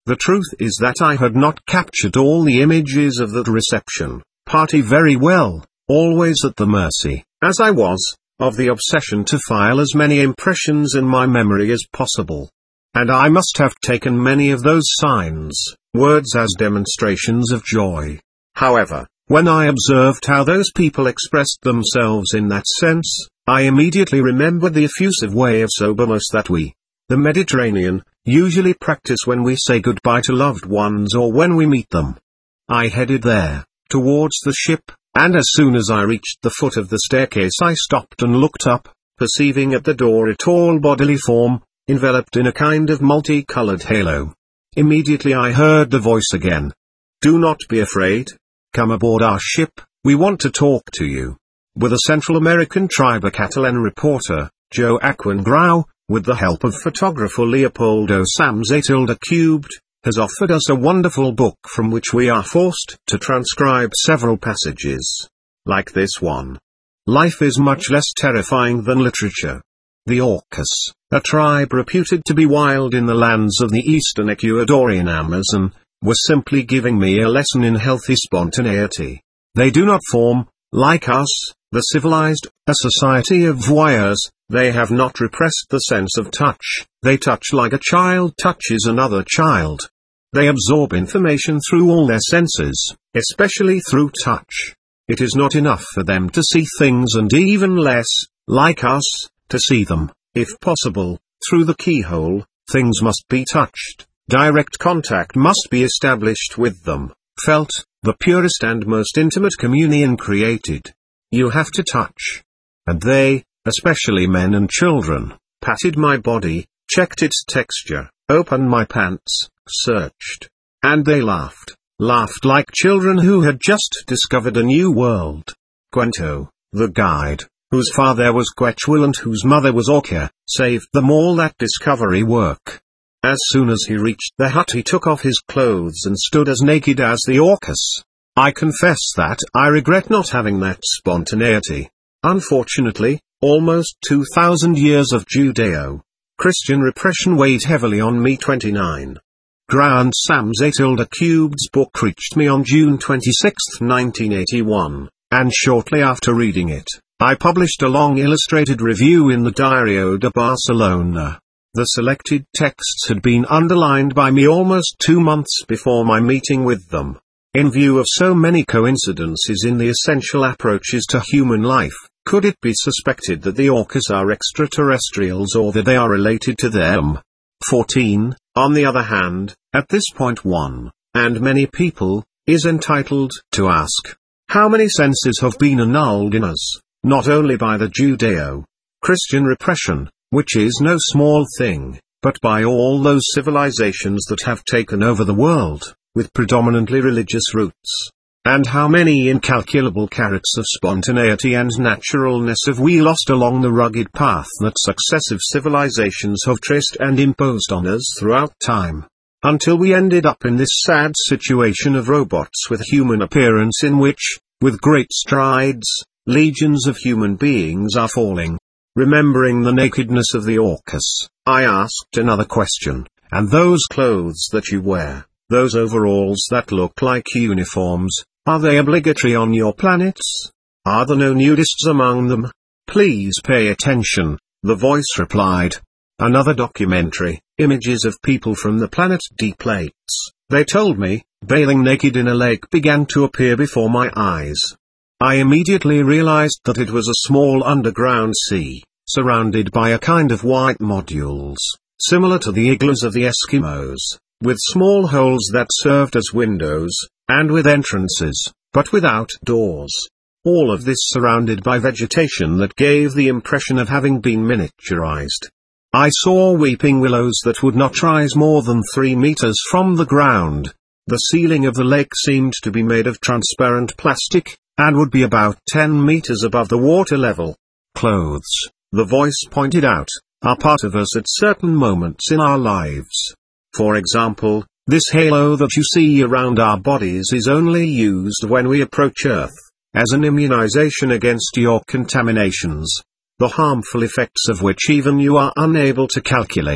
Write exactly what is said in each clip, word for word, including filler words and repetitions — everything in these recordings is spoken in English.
The truth is that I had not captured all the images of that reception party very well, always at the mercy, as I was, of the obsession to file as many impressions in my memory as possible. And I must have taken many of those signs, words as demonstrations of joy. However, when I observed how those people expressed themselves in that sense, I immediately remembered the effusive way of soberness that we, the Mediterranean, usually practice when we say goodbye to loved ones or when we meet them. I headed there, towards the ship, and as soon as I reached the foot of the staircase I stopped and looked up, perceiving at the door a tall bodily form, enveloped in a kind of multicolored halo. Immediately I heard the voice again. "Do not be afraid. Come aboard our ship, we want to talk to you." With a Central American tribe a Catalan reporter, Joaquin Grau, with the help of photographer Leopoldo Samzatilda Cubed, has offered us a wonderful book from which we are forced to transcribe several passages. Like this one. Life is much less terrifying than literature. The Orcas, a tribe reputed to be wild in the lands of the eastern Ecuadorian Amazon, were simply giving me a lesson in healthy spontaneity. They do not form, like us, the civilized, a society of voyeurs. They have not repressed the sense of touch. They touch like a child touches another child. They absorb information through all their senses, especially through touch. It is not enough for them to see things, and even less, like us, to see them, if possible, through the keyhole. Things must be touched. Direct contact must be established with them, felt, the purest and most intimate communion created. You have to touch. And they, especially men and children, patted my body, checked its texture, opened my pants, searched. And they laughed, laughed like children who had just discovered a new world. Cuento, the guide, whose father was Quechua and whose mother was Orca, saved them all that discovery work. As soon as he reached the hut he took off his clothes and stood as naked as the Orcas. I confess that I regret not having that spontaneity. Unfortunately, almost two thousand years of Judeo-Christian repression weighed heavily on me. twenty-nine. Grant Samzatilda Cubed's book reached me on June twenty-sixth, nineteen eighty-one, and shortly after reading it, I published a long illustrated review in the Diario de Barcelona. The selected texts had been underlined by me almost two months before my meeting with them. In view of so many coincidences in the essential approaches to human life, could it be suspected that the Orcas are extraterrestrials or that they are related to them? fourteen, on the other hand, at this point one, and many people, is entitled to ask, how many senses have been annulled in us, not only by the Judeo-Christian repression, which is no small thing, but by all those civilizations that have taken over the world, with predominantly religious roots. And how many incalculable carats of spontaneity and naturalness have we lost along the rugged path that successive civilizations have traced and imposed on us throughout time, until we ended up in this sad situation of robots with human appearance in which, with great strides, legions of human beings are falling. Remembering the nakedness of the Orcas, I asked another question, and those clothes that you wear, those overalls that look like uniforms, are they obligatory on your planets? Are there no nudists among them? Please pay attention, the voice replied. Another documentary, images of people from the planet D-plates, they told me, bathing naked in a lake began to appear before my eyes. I immediately realized that it was a small underground sea, surrounded by a kind of white modules, similar to the igloos of the Eskimos, with small holes that served as windows, and with entrances, but without doors. All of this surrounded by vegetation that gave the impression of having been miniaturized. I saw weeping willows that would not rise more than three meters from the ground. The ceiling of the lake seemed to be made of transparent plastic, and would be about ten meters above the water level. Clothes, the voice pointed out, are part of us at certain moments in our lives. For example, this halo that you see around our bodies is only used when we approach Earth, as an immunization against your contaminations, the harmful effects of which even you are unable to calculate.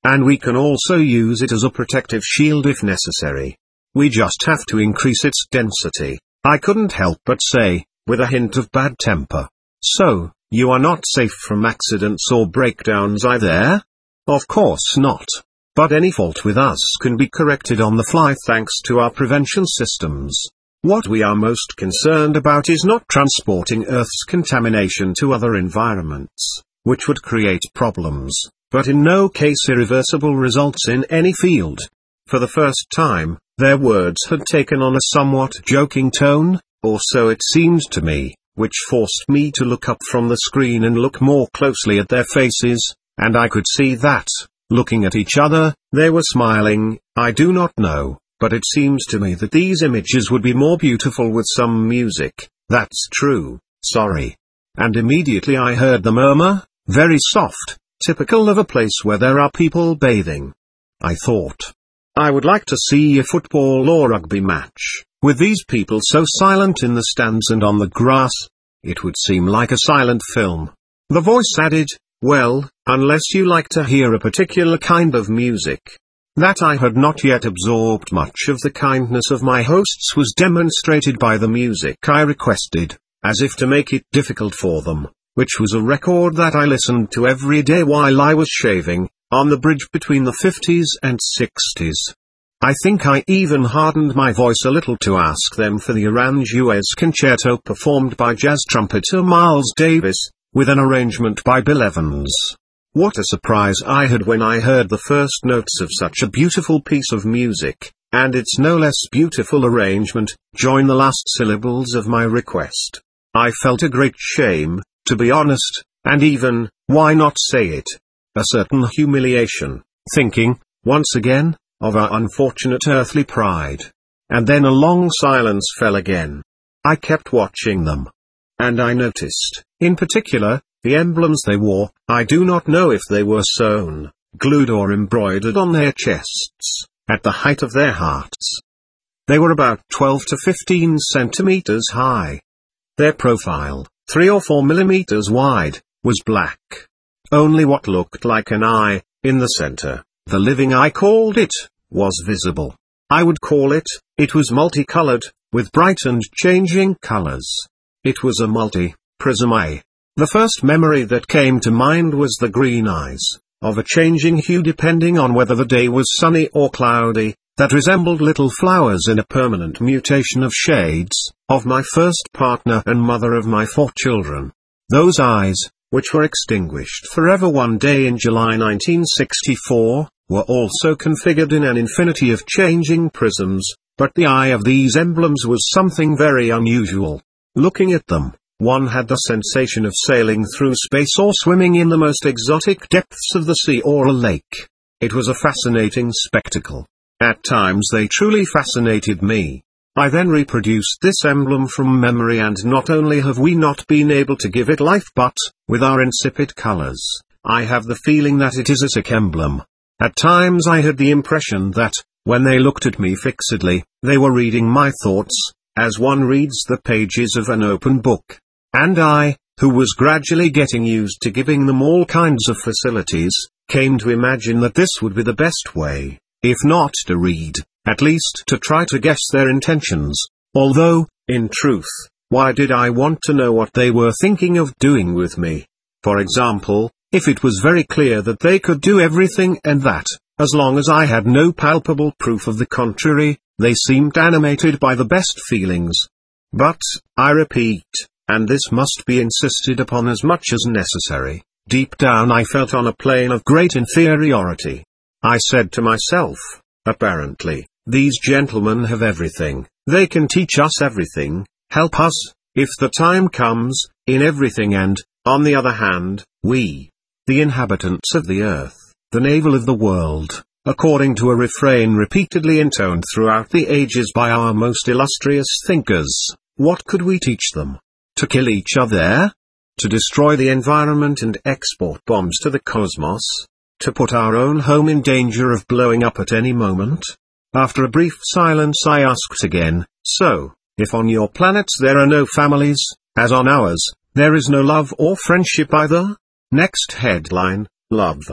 And we can also use it as a protective shield if necessary. We just have to increase its density, I couldn't help but say, with a hint of bad temper. So, you are not safe from accidents or breakdowns either? Of course not. But any fault with us can be corrected on the fly thanks to our prevention systems. What we are most concerned about is not transporting Earth's contamination to other environments, which would create problems, but in no case irreversible results in any field. For the first time, their words had taken on a somewhat joking tone, or so it seemed to me, which forced me to look up from the screen and look more closely at their faces, and I could see that, looking at each other, they were smiling. I do not know, but it seems to me that these images would be more beautiful with some music. That's true, sorry. And immediately I heard the murmur, very soft, typical of a place where there are people bathing. I thought, I would like to see a football or rugby match, with these people so silent in the stands and on the grass. It would seem like a silent film. The voice added, well, unless you like to hear a particular kind of music. That I had not yet absorbed. Much of the kindness of my hosts was demonstrated by the music I requested, as if to make it difficult for them, which was a record that I listened to every day while I was shaving, on the bridge between the fifties and sixties. I think I even hardened my voice a little to ask them for the Aranjuez concerto performed by jazz trumpeter Miles Davis, with an arrangement by Bill Evans. What a surprise I had when I heard the first notes of such a beautiful piece of music, and its no less beautiful arrangement, join the last syllables of my request. I felt a great shame, to be honest, and even, why not say it, a certain humiliation, thinking, once again, of our unfortunate earthly pride. And then a long silence fell again. I kept watching them. And I noticed, in particular, the emblems they wore. I do not know if they were sewn, glued or embroidered on their chests, at the height of their hearts. They were about twelve to fifteen centimeters high. Their profile, three or four millimeters wide, was black. Only what looked like an eye, in the center, the living eye called it, was visible. I would call it, it was multicolored, with bright and changing colors. It was a multi-prism eye. The first memory that came to mind was the green eyes, of a changing hue depending on whether the day was sunny or cloudy, that resembled little flowers in a permanent mutation of shades, of my first partner and mother of my four children. Those eyes, which were extinguished forever one day in July nineteen sixty-four, were also configured in an infinity of changing prisms, but the eye of these emblems was something very unusual. Looking at them, one had the sensation of sailing through space or swimming in the most exotic depths of the sea or a lake. It was a fascinating spectacle. At times they truly fascinated me. I then reproduced this emblem from memory, and not only have we not been able to give it life, but, with our insipid colors, I have the feeling that it is a sick emblem. At times I had the impression that, when they looked at me fixedly, they were reading my thoughts, as one reads the pages of an open book. And I, who was gradually getting used to giving them all kinds of facilities, came to imagine that this would be the best way, if not to read, at least to try to guess their intentions, although, in truth, why did I want to know what they were thinking of doing with me? For example, if it was very clear that they could do everything and that, as long as I had no palpable proof of the contrary, they seemed animated by the best feelings. But, I repeat, and this must be insisted upon as much as necessary, deep down I felt on a plane of great inferiority. I said to myself, apparently, these gentlemen have everything, they can teach us everything, help us, if the time comes, in everything, and, on the other hand, we, the inhabitants of the earth, the navel of the world, according to a refrain repeatedly intoned throughout the ages by our most illustrious thinkers, what could we teach them? To kill each other? To destroy the environment and export bombs to the cosmos? To put our own home in danger of blowing up at any moment? After a brief silence I asked again, so, if on your planets there are no families, as on ours, there is no love or friendship either? Next headline, love.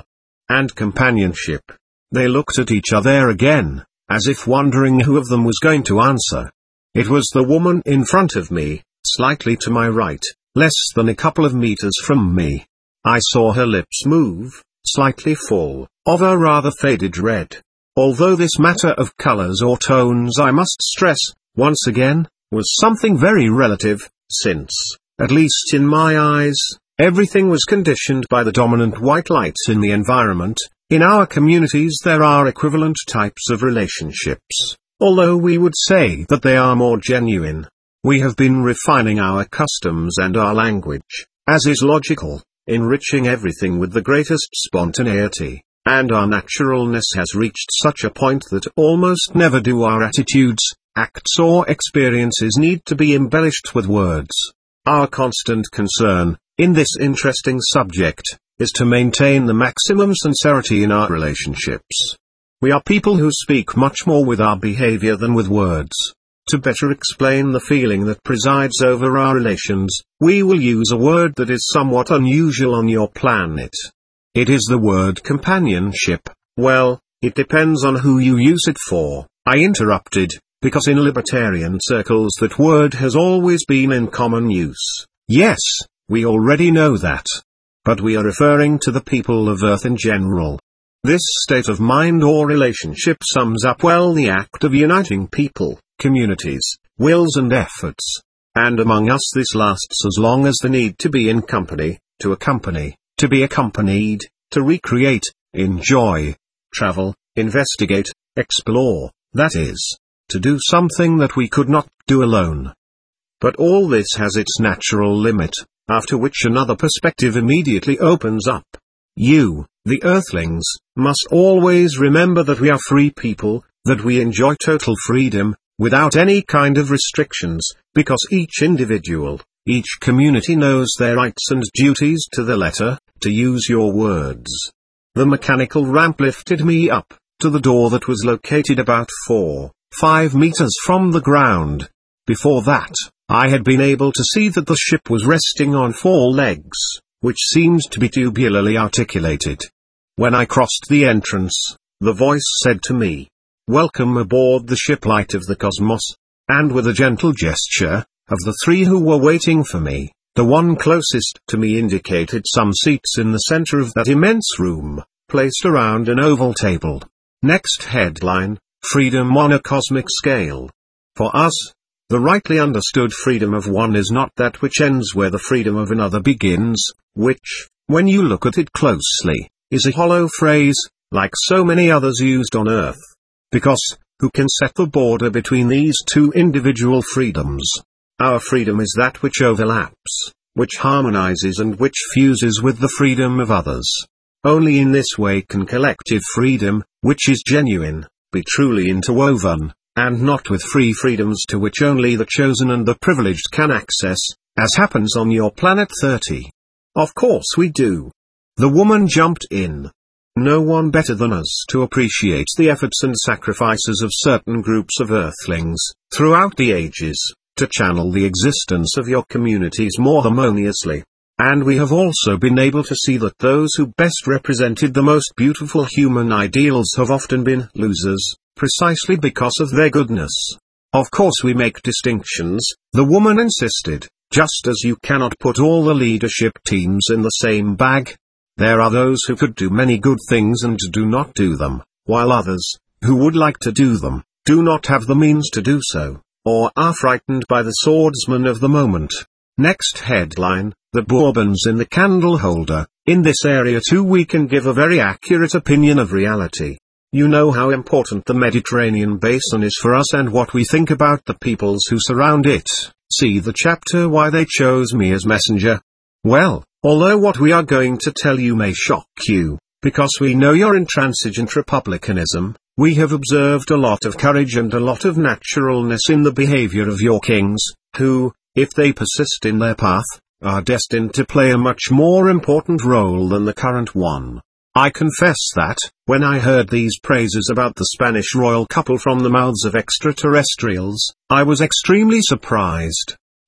and companionship. They looked at each other again, as if wondering who of them was going to answer. It was the woman in front of me, slightly to my right, less than a couple of meters from me. I saw her lips move, slightly full, of a rather faded red. Although this matter of colors or tones, I must stress, once again, was something very relative, since, at least in my eyes, everything was conditioned by the dominant white lights in the environment. In our communities there are equivalent types of relationships, although we would say that they are more genuine. We have been refining our customs and our language, as is logical, enriching everything with the greatest spontaneity, and our naturalness has reached such a point that almost never do our attitudes, acts or experiences need to be embellished with words. Our constant concern, in this interesting subject, is to maintain the maximum sincerity in our relationships. We are people who speak much more with our behavior than with words. To better explain the feeling that presides over our relations, we will use a word that is somewhat unusual on your planet. It is the word companionship. Well, it depends on who you use it for, I interrupted, because in libertarian circles that word has always been in common use. Yes, we already know that. But we are referring to the people of Earth in general. This state of mind or relationship sums up well the act of uniting people, communities, wills and efforts. And among us this lasts as long as the need to be in company, to accompany, to be accompanied, to recreate, enjoy, travel, investigate, explore, that is, to do something that we could not do alone. But all this has its natural limit, after which another perspective immediately opens up. You, the Earthlings, must always remember that we are free people, that we enjoy total freedom, without any kind of restrictions, because each individual, each community knows their rights and duties to the letter, to use your words. The mechanical ramp lifted me up, to the door that was located about four, five meters from the ground. Before that, I had been able to see that the ship was resting on four legs, which seemed to be tubularly articulated. When I crossed the entrance, the voice said to me, "Welcome aboard the ship Light of the Cosmos," and with a gentle gesture, of the three who were waiting for me, the one closest to me indicated some seats in the center of that immense room, placed around an oval table. Next headline, Freedom on a Cosmic Scale. For us, the rightly understood freedom of one is not that which ends where the freedom of another begins, which, when you look at it closely, is a hollow phrase, like so many others used on Earth. Because, who can set the border between these two individual freedoms? Our freedom is that which overlaps, which harmonizes and which fuses with the freedom of others. Only in this way can collective freedom, which is genuine, be truly interwoven, and not with free freedoms to which only the chosen and the privileged can access, as happens on your planet thirty. Of course we do. The woman jumped in. No one better than us to appreciate the efforts and sacrifices of certain groups of Earthlings, throughout the ages, to channel the existence of your communities more harmoniously. And we have also been able to see that those who best represented the most beautiful human ideals have often been losers, precisely because of their goodness. Of course we make distinctions, the woman insisted, just as you cannot put all the leadership teams in the same bag. There are those who could do many good things and do not do them, while others, who would like to do them, do not have the means to do so, or are frightened by the swordsman of the moment. Next headline, the Bourbons in the candle holder. In this area too we can give a very accurate opinion of reality. You know how important the Mediterranean basin is for us and what we think about the peoples who surround it. See the chapter Why They Chose Me as Messenger. Well, although what we are going to tell you may shock you, because we know your intransigent republicanism, we have observed a lot of courage and a lot of naturalness in the behavior of your kings, who, if they persist in their path, are destined to play a much more important role than the current one. I confess that, when I heard these praises about the Spanish royal couple from the mouths of extraterrestrials, I was extremely surprised.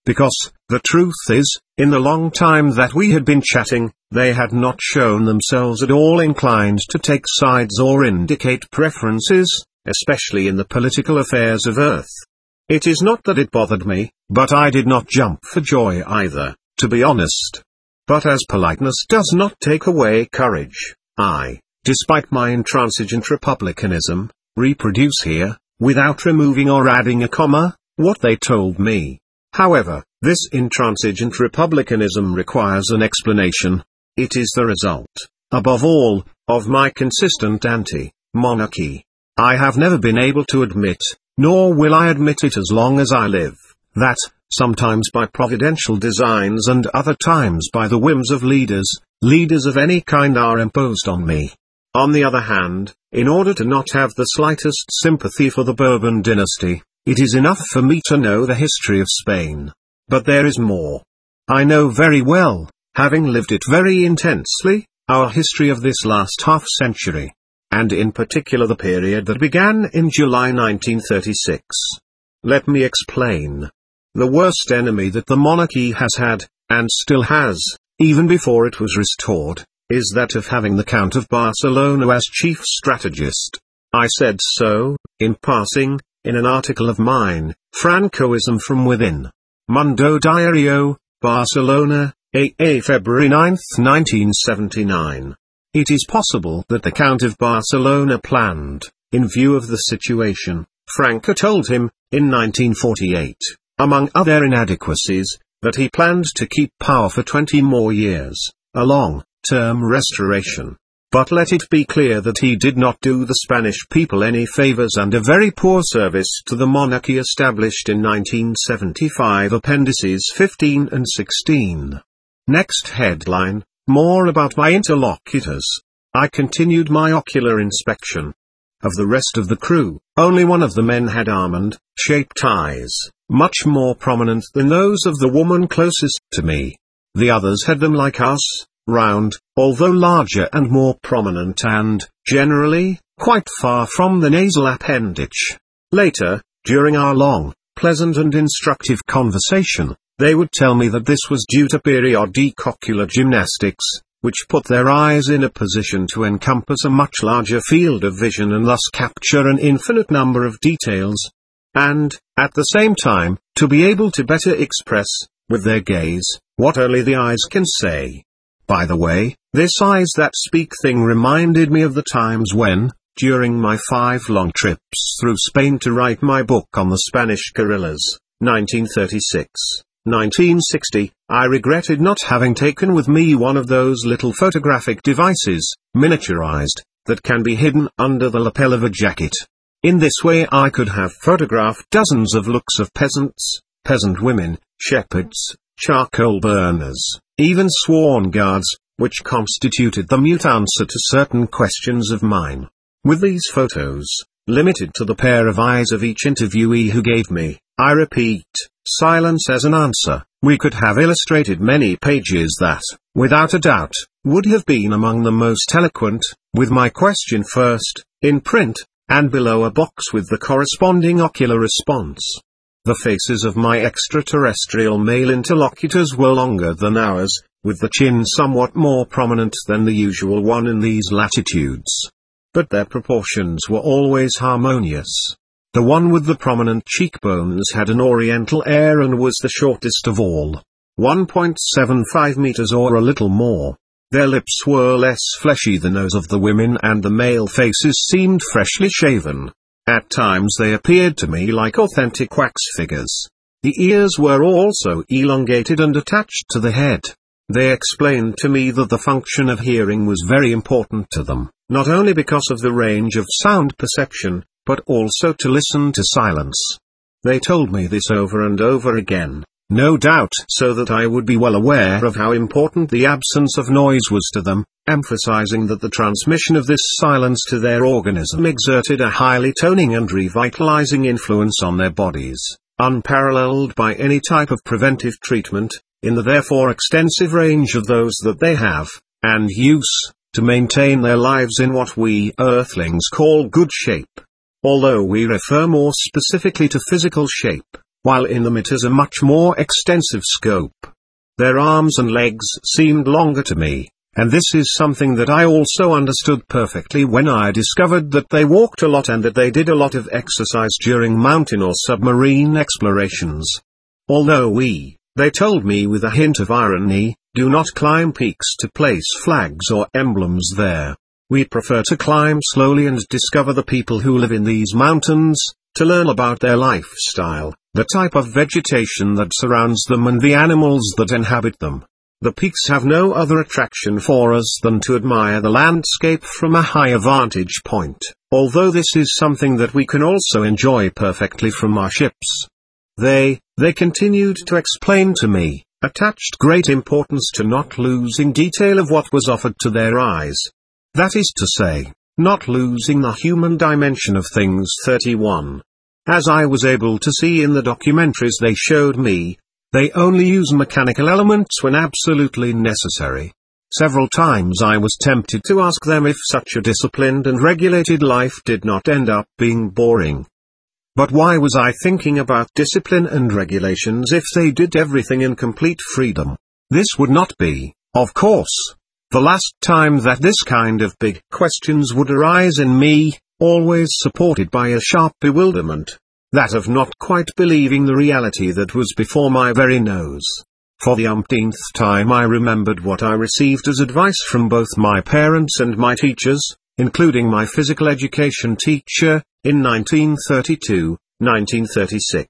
Because, the truth is, in the long time that we had been chatting, they had not shown themselves at all inclined to take sides or indicate preferences, especially in the political affairs of Earth. It is not that it bothered me, but I did not jump for joy either, to be honest. But as politeness does not take away courage, I, despite my intransigent republicanism, reproduce here, without removing or adding a comma, what they told me. However, this intransigent republicanism requires an explanation. It is the result, above all, of my consistent anti-monarchy. I have never been able to admit, nor will I admit it as long as I live, that, sometimes by providential designs and other times by the whims of leaders, leaders of any kind are imposed on me. On the other hand, in order to not have the slightest sympathy for the Bourbon dynasty, it is enough for me to know the history of Spain. But there is more. I know very well, having lived it very intensely, our history of this last half-century. And in particular the period that began in July nineteen thirty-six. Let me explain. The worst enemy that the monarchy has had, and still has, even before it was restored, is that of having the Count of Barcelona as chief strategist. I said so, in passing, in an article of mine, Francoism from Within. Mundo Diario, Barcelona, A A February ninth nineteen seventy-nine. It is possible that the Count of Barcelona planned, in view of the situation, Franco told him, in nineteen forty-eight, among other inadequacies, that he planned to keep power for twenty more years, a long-term restoration. But let it be clear that he did not do the Spanish people any favors and a very poor service to the monarchy established in nineteen seventy-five. Appendices fifteen and sixteen. Next headline, more about my interlocutors. I continued my ocular inspection. Of the rest of the crew, only one of the men had almond-shaped eyes, much more prominent than those of the woman closest to me. The others had them like us, round, although larger and more prominent and, generally, quite far from the nasal appendage. Later, during our long, pleasant and instructive conversation, they would tell me that this was due to periodic ocular gymnastics, which put their eyes in a position to encompass a much larger field of vision and thus capture an infinite number of details, and, at the same time, to be able to better express, with their gaze, what only the eyes can say. By the way, this eyes that speak thing reminded me of the times when, during my five long trips through Spain to write my book on the Spanish guerrillas, nineteen thirty-six, nineteen sixty, I regretted not having taken with me one of those little photographic devices, miniaturized, that can be hidden under the lapel of a jacket. In this way I could have photographed dozens of looks of peasants, peasant women, shepherds, charcoal burners, even sworn guards, which constituted the mute answer to certain questions of mine. With these photos, limited to the pair of eyes of each interviewee who gave me, I repeat, silence as an answer, we could have illustrated many pages that, without a doubt, would have been among the most eloquent, with my question first, in print, and below a box with the corresponding ocular response. The faces of my extraterrestrial male interlocutors were longer than ours, with the chin somewhat more prominent than the usual one in these latitudes. But their proportions were always harmonious. The one with the prominent cheekbones had an oriental air and was the shortest of all. one point seven five meters or a little more. Their lips were less fleshy than those of the women and the male faces seemed freshly shaven. At times they appeared to me like authentic wax figures. The ears were also elongated and attached to the head. They explained to me that the function of hearing was very important to them, not only because of the range of sound perception, but also to listen to silence. They told me this over and over again, no doubt so that I would be well aware of how important the absence of noise was to them, emphasizing that the transmission of this silence to their organism exerted a highly toning and revitalizing influence on their bodies, unparalleled by any type of preventive treatment, in the therefore extensive range of those that they have, and use, to maintain their lives in what we earthlings call good shape. Although we refer more specifically to physical shape, while in them it is a much more extensive scope. Their arms and legs seemed longer to me, and this is something that I also understood perfectly when I discovered that they walked a lot and that they did a lot of exercise during mountain or submarine explorations. Although we, they told me with a hint of irony, do not climb peaks to place flags or emblems there. We prefer to climb slowly and discover the people who live in these mountains, to learn about their lifestyle, the type of vegetation that surrounds them and the animals that inhabit them. The peaks have no other attraction for us than to admire the landscape from a higher vantage point, although this is something that we can also enjoy perfectly from our ships. They, they continued to explain to me, attached great importance to not losing detail of what was offered to their eyes. That is to say, not losing the human dimension of things. thirty-one. As I was able to see in the documentaries they showed me, they only use mechanical elements when absolutely necessary. Several times I was tempted to ask them if such a disciplined and regulated life did not end up being boring. But why was I thinking about discipline and regulations if they did everything in complete freedom? This would not be, of course, the last time that this kind of big questions would arise in me, always supported by a sharp bewilderment, that of not quite believing the reality that was before my very nose. For the umpteenth time I remembered what I received as advice from both my parents and my teachers, including my physical education teacher, in nineteen thirty-two, nineteen thirty-six,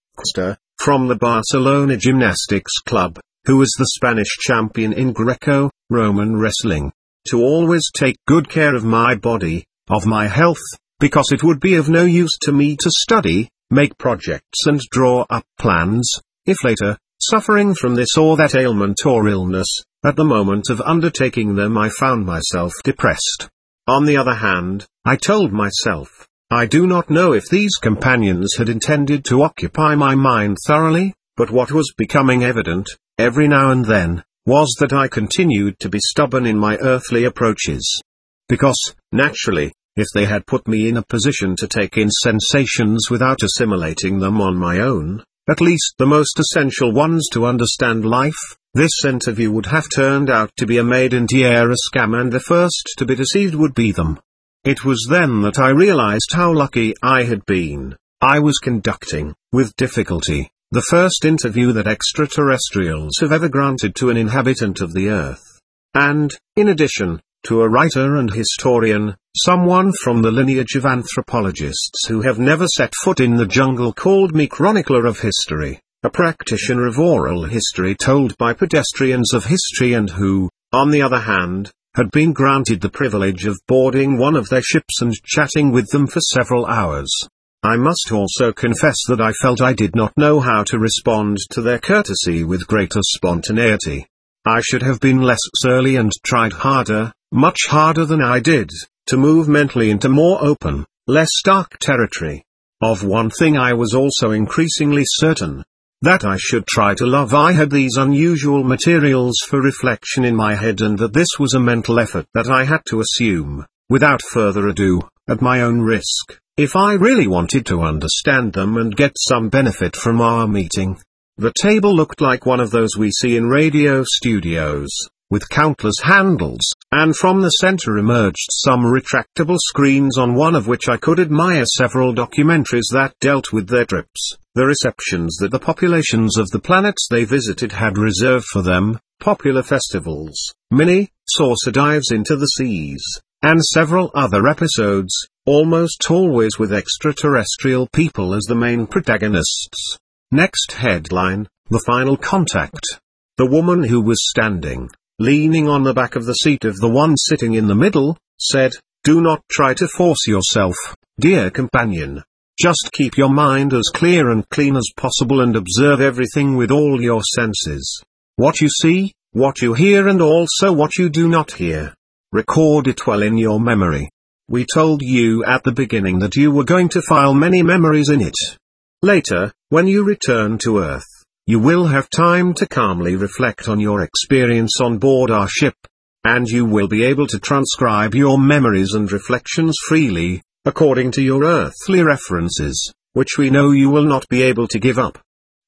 from the Barcelona Gymnastics Club, who was the Spanish champion in Greco-Roman wrestling, to always take good care of my body, of my health, because it would be of no use to me to study, make projects and draw up plans, if later, suffering from this or that ailment or illness, at the moment of undertaking them I found myself depressed. On the other hand, I told myself, I do not know if these companions had intended to occupy my mind thoroughly, but what was becoming evident, every now and then, was that I continued to be stubborn in my earthly approaches. Because, naturally, if they had put me in a position to take in sensations without assimilating them on my own, at least the most essential ones to understand life, this interview would have turned out to be a made-in-tierra scam and the first to be deceived would be them. It was then that I realized how lucky I had been. I was conducting, with difficulty, the first interview that extraterrestrials have ever granted to an inhabitant of the Earth. And, in addition, to a writer and historian, someone from the lineage of anthropologists who have never set foot in the jungle called me chronicler of history, a practitioner of oral history told by pedestrians of history and who, on the other hand, had been granted the privilege of boarding one of their ships and chatting with them for several hours. I must also confess that I felt I did not know how to respond to their courtesy with greater spontaneity. I should have been less surly and tried harder, much harder than I did, to move mentally into more open, less dark territory. Of one thing I was also increasingly certain. That I should try to love. I had these unusual materials for reflection in my head and that this was a mental effort that I had to assume, without further ado, at my own risk, if I really wanted to understand them and get some benefit from our meeting. The table looked like one of those we see in radio studios, with countless handles, and from the center emerged some retractable screens on one of which I could admire several documentaries that dealt with their trips, the receptions that the populations of the planets they visited had reserved for them, popular festivals, mini, saucer dives into the seas, and several other episodes, almost always with extraterrestrial people as the main protagonists. Next headline, The Final Contact. The woman who was standing, leaning on the back of the seat of the one sitting in the middle, said, "Do not try to force yourself, dear companion. Just keep your mind as clear and clean as possible and observe everything with all your senses. What you see, what you hear and also what you do not hear. Record it well in your memory. We told you at the beginning that you were going to file many memories in it. Later, when you return to Earth, you will have time to calmly reflect on your experience on board our ship, and you will be able to transcribe your memories and reflections freely, according to your earthly references, which we know you will not be able to give up.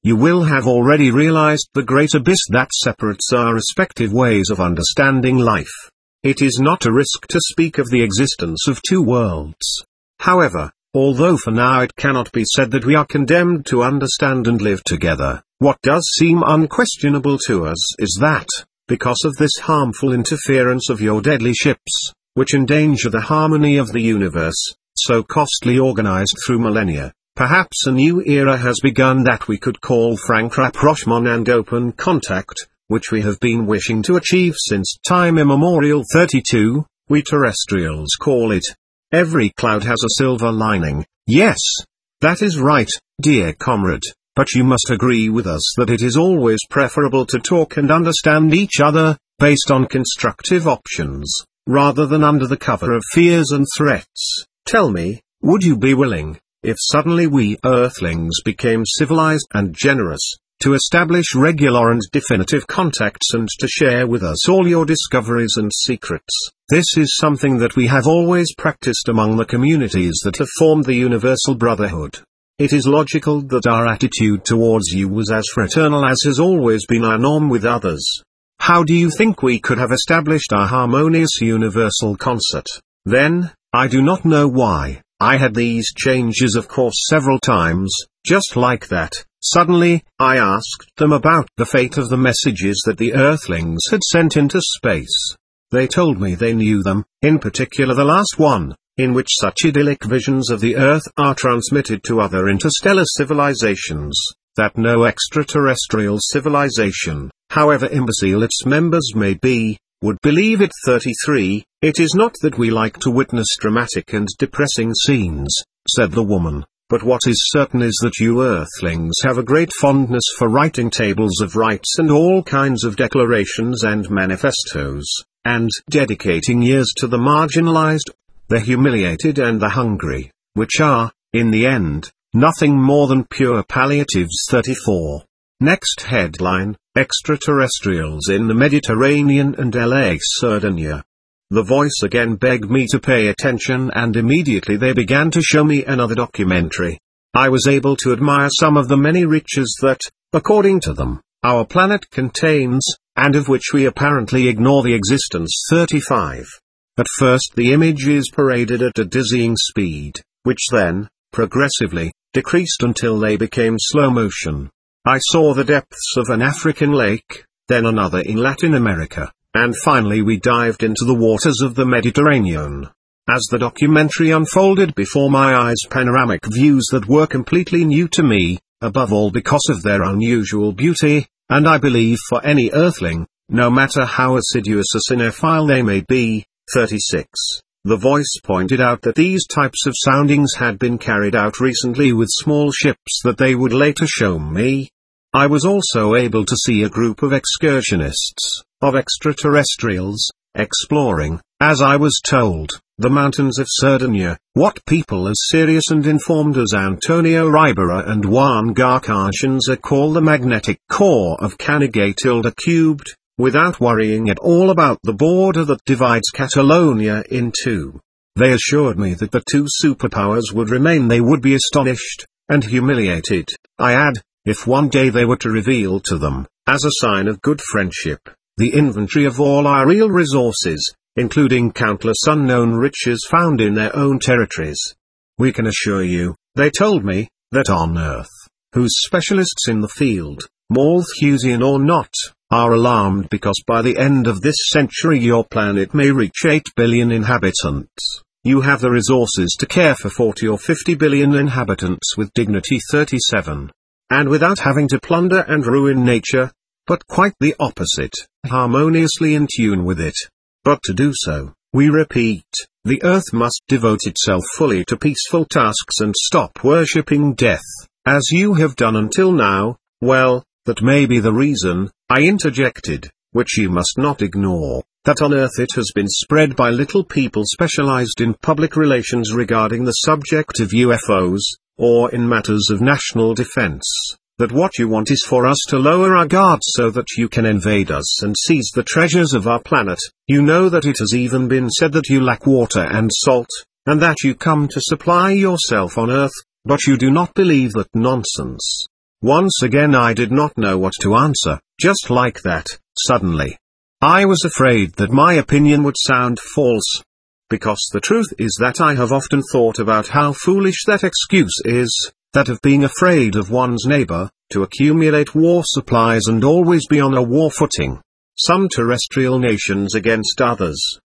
you will have already realized the great abyss that separates our respective ways of understanding life. It is not a risk to speak of the existence of two worlds. However, although for now it cannot be said that we are condemned to understand and live together, what does seem unquestionable to us is that, because of this harmful interference of your deadly ships, which endanger the harmony of the universe, so costly organized through millennia, perhaps a new era has begun that we could call frank rapprochement and open contact, which we have been wishing to achieve since time immemorial. thirty-two, we terrestrials call it. Every cloud has a silver lining. Yes, that is right, dear comrade, but you must agree with us that it is always preferable to talk and understand each other, based on constructive options, rather than under the cover of fears and threats. Tell me, would you be willing, if suddenly we Earthlings became civilized and generous, to establish regular and definitive contacts and to share with us all your discoveries and secrets? This is something that we have always practiced among the communities that have formed the Universal Brotherhood. It is logical that our attitude towards you was as fraternal as has always been our norm with others. How do you think we could have established our harmonious universal concert, then? I do not know why. I had these changes of course several times, just like that. Suddenly, I asked them about the fate of the messages that the Earthlings had sent into space. They told me they knew them, in particular the last one, in which such idyllic visions of the Earth are transmitted to other interstellar civilizations, that no extraterrestrial civilization, however imbecile its members may be, would believe it. thirty-three, it is not that we like to witness dramatic and depressing scenes, said the woman, but what is certain is that you Earthlings have a great fondness for writing tables of rights and all kinds of declarations and manifestos, and dedicating years to the marginalized, the humiliated and the hungry, which are, in the end, nothing more than pure palliatives. thirty-four. Next headline, Extraterrestrials in the Mediterranean and L A Sardinia. The voice again begged me to pay attention and immediately they began to show me another documentary. I was able to admire some of the many riches that, according to them, our planet contains, and of which we apparently ignore the existence. thirty-five. At first the image is paraded at a dizzying speed, which then, progressively, decreased until they became slow motion. I saw the depths of an African lake, then another in Latin America, and finally we dived into the waters of the Mediterranean. As the documentary unfolded before my eyes, panoramic views that were completely new to me, above all because of their unusual beauty, and I believe for any Earthling, no matter how assiduous a cinephile they may be. thirty-six. The voice pointed out that these types of soundings had been carried out recently with small ships that they would later show me. I was also able to see a group of excursionists, of extraterrestrials, exploring, as I was told, the mountains of Sardinia. What people as serious and informed as Antonio Ribera and Juan Garcascianza call the magnetic core of Canigay tilde cubed, without worrying at all about the border that divides Catalonia in two. They assured me that the two superpowers would remain. They would be astonished, and humiliated, I add, if one day they were to reveal to them, as a sign of good friendship, the inventory of all our real resources, including countless unknown riches found in their own territories. We can assure you, they told me, that on Earth, whose specialists in the field, Malthusian or not, are alarmed because by the end of this century your planet may reach eight billion inhabitants. You have the resources to care for forty or fifty billion inhabitants with dignity. thirty-seven. And without having to plunder and ruin nature, but quite the opposite, harmoniously in tune with it. But to do so, we repeat, the Earth must devote itself fully to peaceful tasks and stop worshipping death, as you have done until now. Well, that may be the reason, I interjected, which you must not ignore, that on Earth it has been spread by little people specialized in public relations regarding the subject of U F Os, or in matters of national defense, that what you want is for us to lower our guards so that you can invade us and seize the treasures of our planet. You know that it has even been said that you lack water and salt, and that you come to supply yourself on Earth, but you do not believe that nonsense. Once again I did not know what to answer. Just like that, suddenly, I was afraid that my opinion would sound false. Because the truth is that I have often thought about how foolish that excuse is, that of being afraid of one's neighbor, to accumulate war supplies and always be on a war footing. Some terrestrial nations against others,